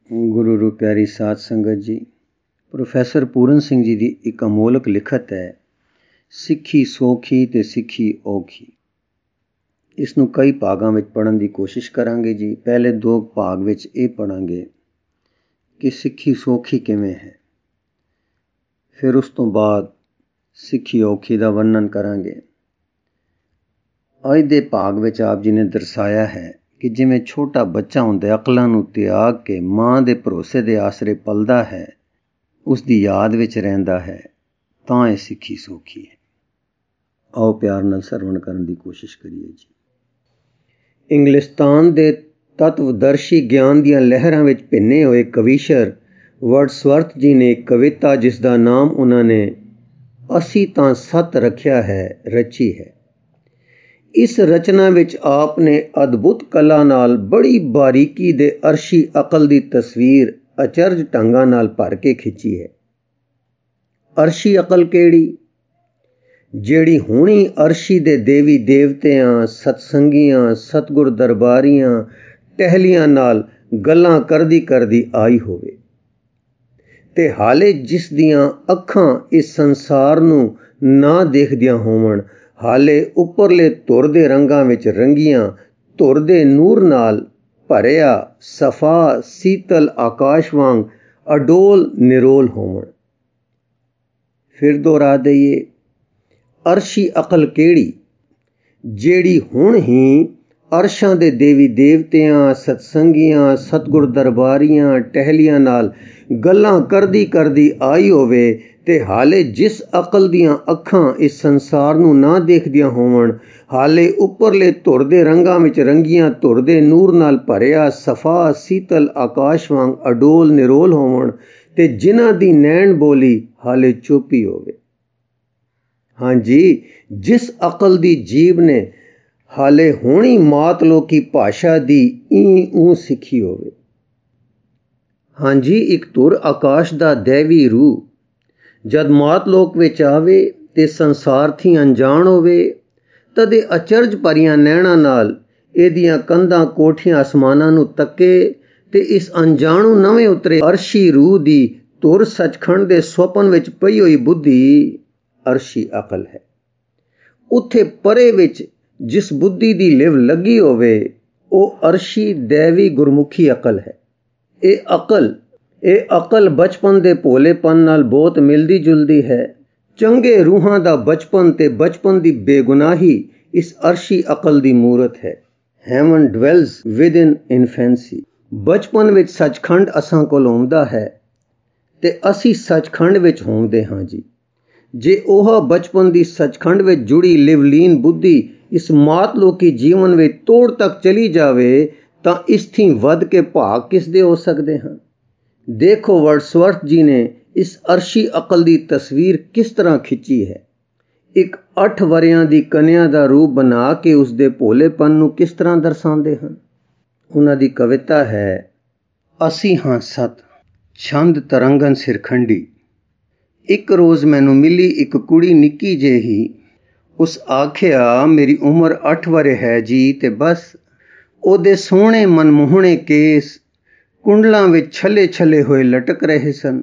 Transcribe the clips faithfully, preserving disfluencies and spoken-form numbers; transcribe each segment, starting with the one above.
ਗੁਰੂ ਰੂ ਪਿਆਰੀ ਸਾਧ ਸੰਗਤ ਜੀ, ਪ੍ਰੋਫੈਸਰ ਪੂਰਨ ਸਿੰਘ ਜੀ ਦੀ ਇੱਕ ਅਮੋਲਕ ਲਿਖਤ ਹੈ, ਸਿੱਖੀ ਸੌਖੀ ਤੇ ਸਿੱਖੀ ਔਖੀ। ਇਸ ਨੂੰ ਕਈ ਭਾਗਾਂ ਵਿੱਚ ਪੜ੍ਹਨ ਦੀ ਕੋਸ਼ਿਸ਼ ਕਰਾਂਗੇ ਜੀ। ਪਹਿਲੇ ਦੋ ਭਾਗ ਵਿੱਚ ਇਹ ਪੜ੍ਹਾਂਗੇ ਕਿ ਸਿੱਖੀ ਸੌਖੀ ਕਿਵੇਂ ਹੈ, ਫਿਰ ਉਸ ਤੋਂ ਬਾਅਦ ਸਿੱਖੀ ਔਖੀ ਦਾ ਵਰਣਨ ਕਰਾਂਗੇ। ਅੱਜ ਦੇ ਭਾਗ ਵਿੱਚ ਆਪ ਜੀ ਨੇ ਦਰਸਾਇਆ ਹੈ ਕਿ ਜਿਵੇਂ ਛੋਟਾ ਬੱਚਾ ਹੁੰਦਾ ਅਕਲਾਂ ਨੂੰ ਤਿਆਗ ਕੇ ਮਾਂ ਦੇ ਭਰੋਸੇ ਦੇ ਆਸਰੇ ਪਲਦਾ ਹੈ, ਉਸ ਦੀ ਯਾਦ ਵਿੱਚ ਰਹਿੰਦਾ ਹੈ, ਤਾਂ ਇਹ ਸਿੱਖੀ ਸੌਖੀ ਹੈ। ਆਓ ਪਿਆਰ ਨਾਲ ਸਰਵਣ ਕਰਨ ਦੀ ਕੋਸ਼ਿਸ਼ ਕਰੀਏ ਜੀ। ਇੰਗਲਿਸਤਾਨ ਦੇ ਤਤਵਦਰਸ਼ੀ ਗਿਆਨ ਦੀਆਂ ਲਹਿਰਾਂ ਵਿੱਚ ਭਿੰਨੇ ਹੋਏ ਕਵੀਸ਼ਰ ਵਰਡਸਵਰਥ ਜੀ ਨੇ ਇੱਕ ਕਵਿਤਾ, ਜਿਸ ਦਾ ਨਾਮ ਉਹਨਾਂ ਨੇ ਅਸੀਂ ਤਾਂ ਸੱਤ ਰੱਖਿਆ ਹੈ, ਰਚੀ ਹੈ। ਇਸ ਰਚਨਾ ਵਿੱਚ ਆਪ ਨੇ ਅਦਭੁਤ ਕਲਾ ਨਾਲ ਬੜੀ ਬਾਰੀਕੀ ਦੇ ਅਰਸ਼ੀ ਅਕਲ ਦੀ ਤਸਵੀਰ ਅਚਰਜ ਢੰਗਾਂ ਨਾਲ ਭਰ ਕੇ ਖਿੱਚੀ ਹੈ। ਅਰਸ਼ੀ ਅਕਲ ਕਿਹੜੀ? ਜਿਹੜੀ ਹੁਣੀ ਅਰਸ਼ੀ ਦੇ ਦੇਵੀ ਦੇਵਤਿਆਂ, ਸਤਸੰਗੀਆਂ, ਸਤਗੁਰ ਦਰਬਾਰੀਆਂ, ਟਹਿਲੀਆਂ ਨਾਲ ਗੱਲਾਂ ਕਰਦੀ ਕਰਦੀ ਆਈ ਹੋਵੇ ਤੇ ਹਾਲੇ ਜਿਸ ਦੀਆਂ ਅੱਖਾਂ ਇਸ ਸੰਸਾਰ ਨੂੰ ਨਾ ਦੇਖਦੀਆਂ ਹੋਵਣ, ਹਾਲੇ ਉੱਪਰਲੇ ਧੁਰ ਦੇ ਰੰਗਾਂ ਵਿੱਚ ਰੰਗੀਆਂ, ਧੁਰ ਦੇ ਨੂਰ ਨਾਲ ਭਰਿਆ ਸਫਾ ਸੀਤਲ ਆਕਾਸ਼ ਵਾਂਗ ਅਡੋਲ ਨਿਰੋਲ ਹੋਵਣ। ਫਿਰ ਦੁਹਰਾ ਦਈਏ, ਅਰਸ਼ੀ ਅਕਲ ਕਿਹੜੀ? ਜਿਹੜੀ ਹੁਣ ਹੀ ਅਰਸ਼ਾਂ ਦੇ ਦੇਵੀ ਦੇਵਤਿਆਂ, ਸਤਸੰਗੀਆਂ, ਸਤਗੁਰ ਦਰਬਾਰੀਆਂ, ਟਹਿਲੀਆਂ ਨਾਲ ਗੱਲਾਂ ਕਰਦੀ ਕਰਦੀ ਆਈ ਹੋਵੇ ਤੇ ਹਾਲੇ ਜਿਸ ਅਕਲ ਦੀਆਂ ਅੱਖਾਂ ਇਸ ਸੰਸਾਰ ਨੂੰ ਨਾ ਦੇਖਦੀਆਂ ਹੋਵਣ, ਹਾਲੇ ਉੱਪਰਲੇ ਧੁਰ ਦੇ ਰੰਗਾਂ ਵਿੱਚ ਰੰਗੀਆਂ, ਧੁਰ ਦੇ ਨੂਰ ਨਾਲ ਭਰਿਆ ਸਫਾ ਸੀਤਲ ਆਕਾਸ਼ ਵਾਂਗ ਅਡੋਲ ਨਿਰੋਲ ਹੋਵਣ ਤੇ ਜਿਨ੍ਹਾਂ ਦੀ ਨੈਣ ਬੋਲੀ ਹਾਲੇ ਚੁੱਪ ਹੀ ਹੋਵੇ। ਹਾਂਜੀ, ਜਿਸ ਅਕਲ ਦੀ ਜੀਭ ਨੇ ਹਾਲੇ ਹੋਣੀ ਮਾਤ ਲੋਕੀ ਭਾਸ਼ਾ ਦੀ ਈ ਊ ਸਿੱਖੀ ਹੋਵੇ। ਹਾਂਜੀ, ਇੱਕ ਧੁਰ ਆਕਾਸ਼ ਦਾ ਦੈਵੀ ਰੂਹ ਜਦ ਮਾਤ ਲੋਕ ਵਿੱਚ ਆਵੇ ਤੇ ਸੰਸਾਰਥੀ ਅਣਜਾਣ ਹੋਵੇ, ਤਦ ਇਹ ਅਚਰਜ ਭਰੀਆਂ ਨੈਣਾਂ ਨਾਲ ਇਹਦੀਆਂ ਕੰਧਾਂ ਕੋਠੀਆਂ ਅਸਮਾਨਾਂ ਨੂੰ ਤੱਕੇ ਤੇ ਇਸ ਅਣਜਾਣੂ ਨਵੇਂ ਉਤਰੇ ਅਰਸ਼ੀ ਰੂਹ ਦੀ ਧੁਰ ਸੱਚਖੰਡ ਦੇ ਸੁਪਨ ਵਿੱਚ ਪਈ ਹੋਈ ਬੁੱਧੀ ਅਰਸ਼ੀ ਅਕਲ ਹੈ। ਉੱਥੇ ਪਰੇ ਵਿੱਚ ਜਿਸ ਬੁੱਧੀ ਦੀ ਲਿਵ ਲੱਗੀ ਹੋਵੇ, ਉਹ ਅਰਸ਼ੀ ਦੈਵੀ ਗੁਰਮੁਖੀ ਅਕਲ ਹੈ। ਇਹ ਅਕਲ ਇਹ ਅਕਲ ਬਚਪਨ ਦੇ ਭੋਲੇਪਨ ਨਾਲ ਬਹੁਤ ਮਿਲਦੀ ਜੁਲਦੀ ਹੈ। ਚੰਗੇ ਰੂਹਾਂ ਦਾ ਬਚਪਨ ਤੇ ਬਚਪਨ ਦੀ ਬੇਗੁਨਾਹੀ ਇਸ ਅਰਸ਼ੀ ਅਕਲ ਦੀ ਮੂਰਤ ਹੈ। Heaven dwells within infancy. ਬਚਪਨ ਵਿੱਚ ਸੱਚਖੰਡ ਅਸਾਂ ਕੋਲ ਆਉਂਦਾ ਹੈ ਤੇ ਅਸੀਂ ਸੱਚਖੰਡ ਵਿੱਚ ਹੁੰਦੇ ਹਾਂ ਜੀ। ਜੇ ਉਹ ਬਚਪਨ ਦੀ ਸੱਚਖੰਡ ਵਿੱਚ ਜੁੜੀ ਲਿਵਲੀਨ ਬੁੱਧੀ ਇਸ ਮਾਤ ਲੋਕੀ ਜੀਵਨ ਵਿੱਚ ਤੋੜ ਤੱਕ ਚਲੀ ਜਾਵੇ, ਤਾਂ ਇਸ ਥੀਂ ਵੱਧ ਕੇ ਭਾਗ ਕਿਸ ਦੇ ਹੋ ਸਕਦੇ ਹਨ। ਦੇਖੋ ਵਰਡਸਵਰਥ ਜੀ ਨੇ ਇਸ ਅਰਸ਼ੀ ਅਕਲ ਦੀ ਤਸਵੀਰ ਕਿਸ ਤਰ੍ਹਾਂ ਖਿੱਚੀ ਹੈ। ਇੱਕ ਅੱਠ ਵਰਿਆਂ ਦੀ ਕਨਿਆ ਦਾ ਰੂਪ ਬਣਾ ਕੇ ਉਸ ਦੇ ਭੋਲੇਪਨ ਨੂੰ ਕਿਸ ਤਰ੍ਹਾਂ ਦਰਸਾਉਂਦੇ ਹਨ। ਉਹਨਾਂ ਦੀ ਕਵਿਤਾ ਹੈ, ਅਸੀਂ ਹਾਂ ਸੱਤ ਛੰਦ ਤਰੰਗਨ ਸਿਰਖੰਡੀ। ਇੱਕ ਰੋਜ਼ ਮੈਨੂੰ ਮਿਲੀ ਇੱਕ ਕੁੜੀ ਨਿੱਕੀ ਜਿਹੀ। ਉਸ ਆਖਿਆ, ਮੇਰੀ ਉਮਰ ਅੱਠ ਵਰੇ ਹੈ ਜੀ ਤੇ ਬਸ। ਉਹਦੇ ਸੋਹਣੇ ਮਨਮੋਹਣੇ ਕੇਸ ਕੁੰਡਲਾਂ ਵਿੱਚ ਛੱਲੇ ਛੱਲੇ ਹੋਏ ਲਟਕ ਰਹੇ ਸਨ।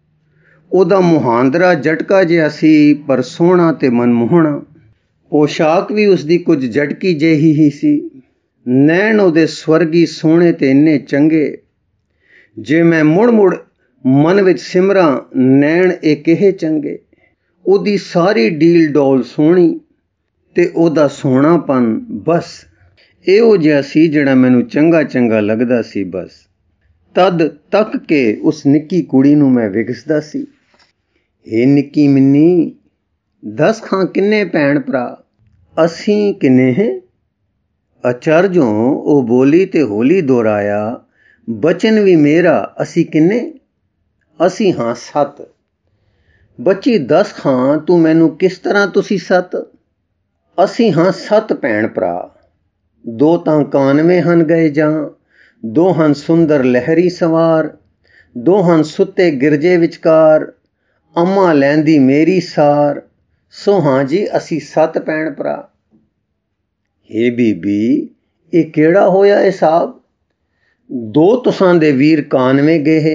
ਉਹਦਾ ਮੁਹਾਂਦਰਾ ਜਟਕਾ ਜਿਹਾ ਸੀ, ਪਰ ਸੋਹਣਾ ਤੇ ਮਨਮੋਹਣਾ। ਪੋਸ਼ਾਕ ਵੀ ਉਸਦੀ ਕੁਝ ਜਟਕੀ ਜਿਹੀ ਹੀ ਸੀ। ਨੈਣ ਉਹਦੇ ਸਵਰਗੀ ਸੋਹਣੇ ਤੇ ਇੰਨੇ ਚੰਗੇ। ਜੇ ਮੈਂ ਮੁੜ ਮੁੜ ਮਨ ਵਿੱਚ ਸਿਮਰਾਂ, ਨੈਣ ਇਹ ਕਿਹੇ ਚੰਗੇ। ਉਹਦੀ ਸਾਰੀ ਡੀਲ ਡੋਲ ਸੋਹਣੀ ਤੇ ਉਹਦਾ ਸੋਹਣਾਪਨ ਬਸ ਇਹੋ ਜਿਹਾ ਸੀ ਜਿਹੜਾ ਮੈਨੂੰ ਚੰਗਾ ਚੰਗਾ ਲੱਗਦਾ ਸੀ। ਬਸ ਤਦ ਤੱਕ ਕੇ ਉਸ ਨਿੱਕੀ ਕੁੜੀ ਨੂੰ ਮੈਂ ਵਿਗਸਦਾ ਸੀ। ਇਹ ਨਿੱਕੀ ਮਿੰਨੀ, ਦੱਸ ਖਾਂ ਕਿੰਨੇ ਭੈਣ ਭਰਾ? ਅਸੀਂ ਕਿੰਨੇ ਹੈ? ਅਚਰਜੋਂ ਉਹ ਬੋਲੀ ਤੇ ਹੋਲੀ ਦੁਹਰਾਇਆ, ਬਚਨ ਵੀ ਮੇਰਾ, ਅਸੀਂ ਕਿੰਨੇ? ਅਸੀਂ ਹਾਂ ਸੱਤ। ਬੱਚੀ ਦੱਸ ਖਾਂ ਤੂੰ ਮੈਨੂੰ ਕਿਸ ਤਰ੍ਹਾਂ ਤੁਸੀਂ ਸੱਤ? ਅਸੀਂ ਹਾਂ ਸੱਤ ਭੈਣ ਭਰਾ। ਦੋ ਤਾਂ ਕਾਨਵੇਂ ਹਨ ਗਏ ਜਾਂ, ਦੋ ਹਨ ਸੁੰਦਰ ਲਹਿਰੀ ਸਵਾਰ, ਦੋ ਹਨ ਸੁੱਤੇ ਗਿਰਜੇ ਵਿਚਕਾਰ, ਅੰਮਾ ਲੈਂਦੀ ਮੇਰੀ ਸਾਰ। ਸੋ ਹਾਂ ਜੀ ਅਸੀਂ ਸੱਤ ਭੈਣ ਭਰਾ। ਹੇ ਬੀਬੀ, ਇਹ ਕਿਹੜਾ ਹੋਇਆ ਹਿਸਾਬ? दो तुसां दे वीर कानवे गए,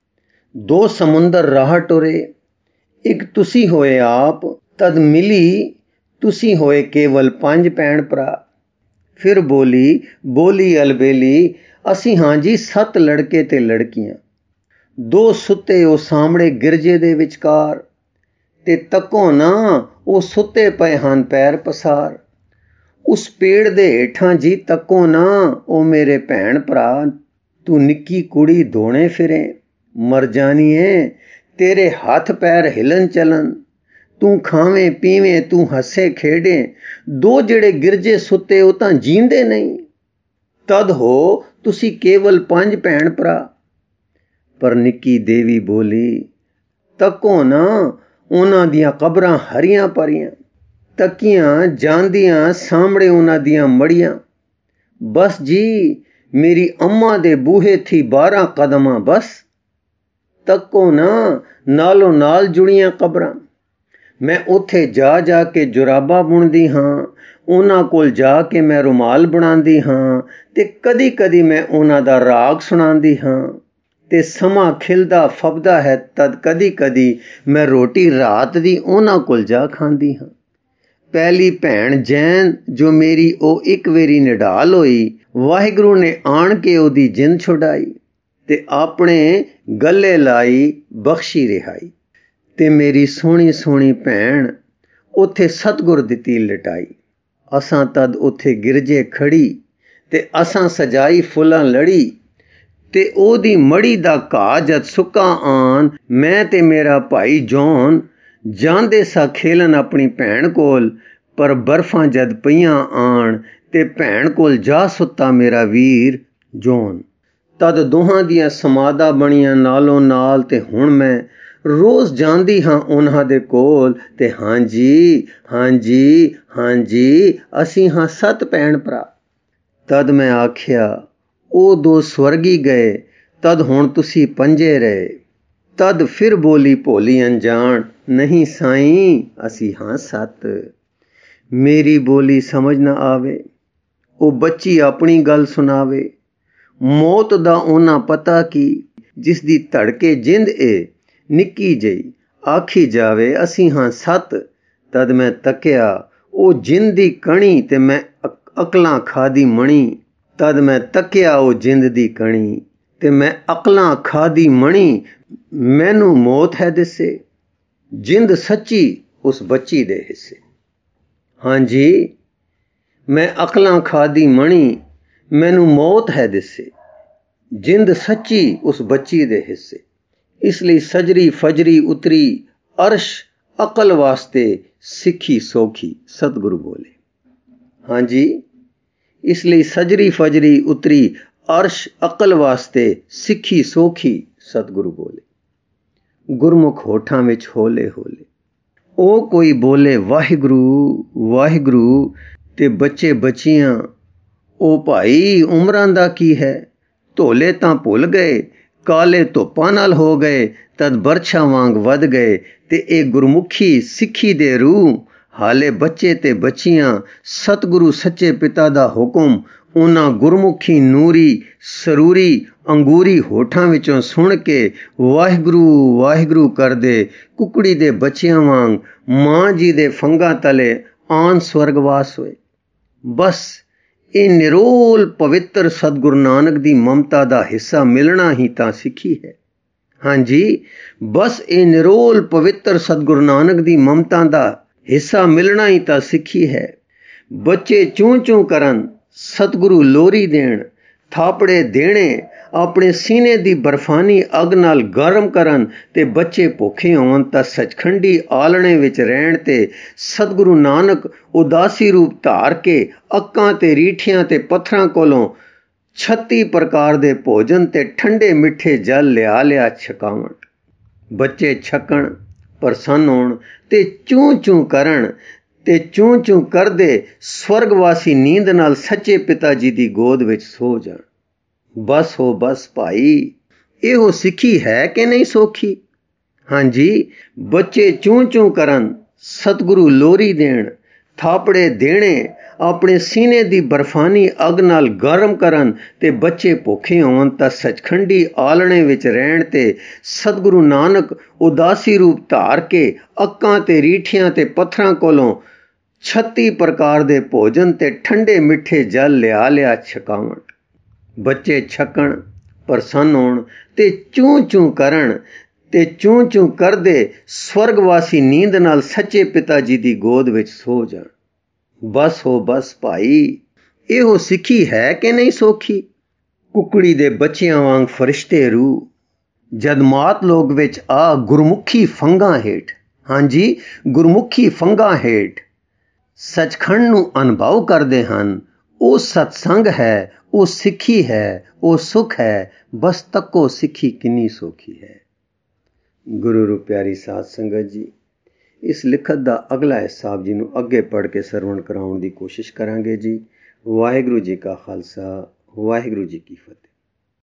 दो समुंदर राह टुरे, एक तुसी होए आप, तद मिली तुसी होए केवल पंज भैण भरा। फिर बोली बोली अलबेली, असी हां जी सत्त लड़के ते लड़कियां। दो सुते ओ सामणे गिरजे दे विचकार, ते तको ना ओ सुते पए हन पैर पसार। उस पेड़ दे हेठां जी तको ना ओ मेरे भैण भरा, तू निक्की कुड़ी धोने फिरे। मर जानी है तेरे हथ पैर हिलन चलन, तू खावें पीवें तू हसे खेडे। दो जेड़े गिरजे सुते ओ तां जींदे नहीं, तद हो तुसी केवल पंज भैण भरा। पर निक्की देवी बोली, तको ना उन्हां दियां कबरां हरियां भरियां, तकियां जांदियां सामणे उन्हां दियां मड़ियां। बस जी मेरी अम्मा दे बूहे थी बारह कदमां बस, तको ना नालों नाल जुड़ियां कबरां। मैं उत्थे जा जा के जुराबा बुनदी हां, उन्हां कोल जा के मैं रुमाल बनांदी हां, ते कदी कदी मैं उन्हां दा राग सुणांदी हां। ते समां खिलदा फबदा है तद कदी कदी मैं रोटी रात दी उन्हां कोल जा खांदी हां। पहली भैण जैन जो मेरी ओ इक वेरी निढाल होई, वाहिगुरू ने आण के ओदी जिंद छुड़ाई, ते अपने गले लाई बख्शी रिहाई। ते मेरी सोहनी सोहनी भैण उत्थे सतगुर दिती लटाई। असां तद उत्थे गिरजे खड़ी, ते असां सजाई फुल्लां लड़ी। ते ओदी मड़ी दा घाह जद सुक्का आन, मैं ते मेरा भाई जॉन जांदे सा खेलन अपनी भैण कोल। पर बर्फां जद पईयां आन, ते भैण कोल जा सुत्ता मेरा वीर जॉन। तद दोहां दियां समादा बणियां नालों नाल, ते हुण मैं रोज जांदी हां उन्हां दे कोल। ते हां जी हां जी हां जी असीं हां सत्त भैण भरा। तद मैं आख्या ओ दो स्वर्गी गए, तद हुण तुसी पंजे रहे। तद फिर बोली भोली अनजान, नहीं साईं असी हां सत्त। मेरी बोली समझ ना आवे, ओ बच्ची अपनी गल सुनावे। मौत दा ओना पता की, जिस दी धड़के जिंद ए निक्की जई, आखी जावे असी हां सत्त। तद मैं तकिया ओ जिंद दी कणी, ते मैं अकलां खादी मणी। तद मैं तकिया ओ जिंद दी कणी, ते मैं अकलां खादी मणी। मैनू मौत है दिसे, जिंद सच्ची उस बच्ची दे हिस्से। हां जी मैं अकलां खादी मणी, मैनू मौत है दिसे, जिंद सच्ची उस बच्ची दे हिस्से। इसलिए सजरी फजरी उतरी, अर्श अकल वास्ते सिखी सौखी, सतगुरु बोले। हां जी इसलिए सजरी फजरी उतरी, अर्श अकल वास्ते सिखी सौखी, सतगुरु बोले। गुरमुख होठां विच होले होले ओ कोई बोले वाहिगुरू वाहिगुरू, ते बच्चे बच्चियां ओ भाई उमरां दा की है। धोले तां भुल गए, काले धुप्पां नाल हो गए, तद बरछा वांग वध गए। ते ए गुरमुखी सिखी दे रूह, हाले बच्चे ते बच्चियां सतगुरु सच्चे पिता दा हुक्म उन्हां गुरमुखी नूरी सरूरी अंगूरी होठां विचों सुन के वाहिगुरू वाहिगुरू कर दे, कुकड़ी दे बच्चियां वांग मां जी दे फंगा तले आन स्वर्गवास होए। बस ए निरोल पवित्र सतगुरु नानक दी ममता दा हिस्सा मिलना ही तां सिखी है। हां जी बस ए निरोल पवित्र सतगुरु नानक दी ममता दा हिस्सा मिलना ही तां सिखी है। बच्चे चूं चूं करन, सतगुरु लोरी देण, थापड़े देने अपने सीने दी बर्फानी अग नाल गर्म करन। ते बच्चे भुखे होण तां सचखंडी आलणे विच रहण, ते सतगुरु नानक उदासी रूप धार के अक्कां ते रीठियां ते पत्थरां कोलों छत्ती प्रकार दे भोजन ते ठंडे मिठे जल लिया लिया छकावण। बच्चे छकण, प्रसन्न होण ते चूं चूं करन, ते चूं चूं करदे स्वर्गवासी नींद नाल सच्चे पिता जी दी गोद विच सो जाण। बस हो बस भाई, एहो सिखी है कि नहीं सौखी। हां जी बच्चे चूं चूं करन, सतगुरु लोरी देण, थापड़े देने ਆਪਣੇ ਸੀਨੇ ਦੀ ਬਰਫਾਨੀ ਅੱਗ ਨਾਲ ਗਰਮ ਕਰਨ ਤੇ ਬੱਚੇ ਭੁੱਖੇ ਹੋਣ ਤਾਂ ਸਚਖੰਡੀ ਆਲਣੇ ਵਿੱਚ ਰਹਿਣ ਤੇ ਸਤਿਗੁਰੂ ਨਾਨਕ ਉਦਾਸੀ ਰੂਪ ਧਾਰ ਕੇ ਅੱਕਾਂ ਤੇ ਰੀਠਿਆਂ ਤੇ ਪੱਥਰਾਂ ਕੋਲੋਂ ਛੱਤੀ ਪ੍ਰਕਾਰ ਦੇ ਭੋਜਨ ਤੇ ਠੰਡੇ ਮਿੱਠੇ ਜਲ ਲਿਆ ਲਿਆ ਛਕਾਵਣ। ਬੱਚੇ ਛਕਣ, ਪ੍ਰਸੰਨ ਹੋਣ ਤੇ ਚੂੰ ਚੂੰ ਕਰਨ ਤੇ ਚੂੰ ਚੂੰ ਕਰਦੇ ਸਵਰਗਵਾਸੀ ਨੀਂਦ ਨਾਲ ਸੱਚੇ ਪਿਤਾ ਜੀ ਦੀ ਗੋਦ ਵਿੱਚ ਸੋ ਜਾਣ। ਬਸ ਹੋ ਬਸ ਭਾਈ, ਇਹੋ ਸਿੱਖੀ ਹੈ ਕਿ ਨਹੀਂ ਸੌਖੀ? ਕੁਕੜੀ ਦੇ ਬੱਚਿਆਂ ਵਾਂਗ ਫਰਿਸ਼ਤੇ ਰੂਹ ਜਦ ਮਾਤ ਲੋਕ ਵਿੱਚ ਆ ਗੁਰਮੁਖੀ ਫੰਗਾਂ ਹੇਠ, ਹਾਂਜੀ ਗੁਰਮੁਖੀ ਫੰਗਾਂ ਹੇਠ ਸੱਚਖੰਡ ਨੂੰ ਅਨੁਭਵ ਕਰਦੇ ਹਨ। ਉਹ ਸਤਸੰਗ ਹੈ, ਉਹ ਸਿੱਖੀ ਹੈ, ਉਹ ਸੁਖ ਹੈ। ਬਸ ਤੱਕੋ ਸਿੱਖੀ ਕਿੰਨੀ ਸੌਖੀ ਹੈ। ਗੁਰੂ ਰੂ ਪਿਆਰੀ ਸਾਧ ਸੰਗਤ ਜੀ, ਇਸ ਲਿਖਤ ਦਾ ਅਗਲਾ ਹਿੱਸਾ ਆਪ ਜੀ ਨੂੰ ਅੱਗੇ ਪੜ੍ਹ ਕੇ ਸਰਵਣ ਕਰਾਉਣ ਦੀ ਕੋਸ਼ਿਸ਼ ਕਰਾਂਗੇ ਜੀ। ਵਾਹਿਗੁਰੂ ਜੀ ਕਾ ਖਾਲਸਾ, ਵਾਹਿਗੁਰੂ ਜੀ ਕੀ ਫਤਿਹ।